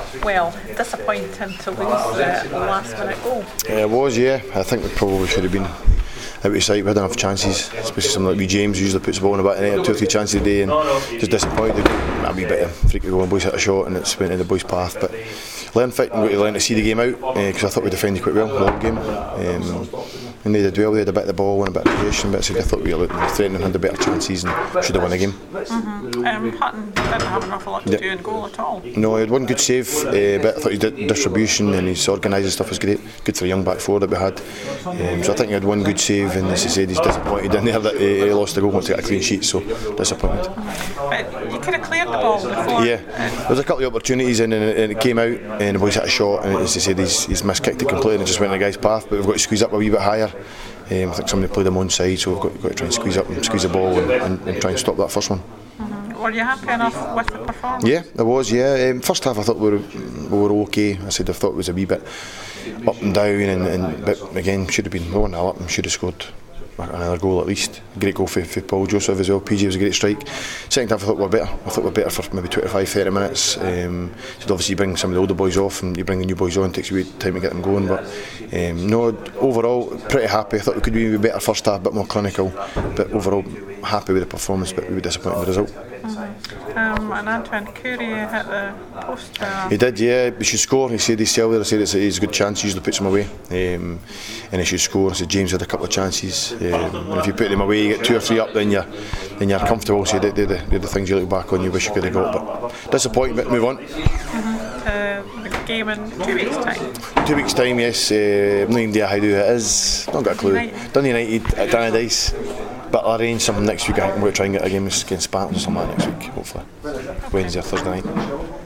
well, disappointing to lose the last minute goal. It was, yeah. I think we probably should have been out of sight. We had enough chances, especially someone like James who usually puts the ball in the back of the net 2 or 3 chances a day, and just disappointed. A wee bit of freak to go and boys hit a shot and it's went in the boys' path, but learn fight and got to learn to see the game out, because I thought we defended quite well the whole game, and they did well. They had a bit of the ball and a bit of creation, but I thought we were threatening, had the better chances and should have won the game. Hutton didn't have an awful lot to do in goal at all. No, he had one good save, but I thought his distribution and his organising stuff was great. Good for the young back four that we had. So I think he had one good save, and as I said, he's disappointed in there that he lost the goal, wants to get a clean sheet, so disappointed. But you could have cleared the ball before. Yeah, there was a couple of opportunities and it came out and the boys hit a shot, and as I said, he's miskicked it completely and it just went in the guy's path, but we've got to squeeze up a wee bit higher. I think somebody played him on side, so we've got to try and squeeze up and squeeze the ball and try and stop that first one. Were you happy enough with the performance? Yeah, I was, yeah. First half I thought we were okay. I said I thought it was a wee bit up and down, but again, should have been 1-0 up and should have scored another goal at least. Great goal for Paul Joseph as well. PJ was a great strike. Second half I thought we were better. I thought we were better for maybe 25-30 minutes. So obviously you bring some of the older boys off and you bring the new boys on, it takes a wee time to get them going, but no, overall pretty happy. I thought we could be a better first half, a bit more clinical, but overall happy with the performance, but we were disappointed with the result. And Antoine Courier hit the post. He did, yeah. He should score. He said himself there. I said it's a good chance. He usually puts him away, and he should score. I said James had a couple of chances, and if you put them away, you get 2 or 3 up, then you're comfortable. So they're the things you look back on, you wish you could have got. But disappointing, but move on. The game in 2 weeks' time. 2 weeks' time, yes. I've no idea how it is. Not got a clue. Dun United at Tannadice. But I'll arrange something next week. I think we're going to try and get a game against Spartans or something like that next week, hopefully. Wednesday or Thursday night.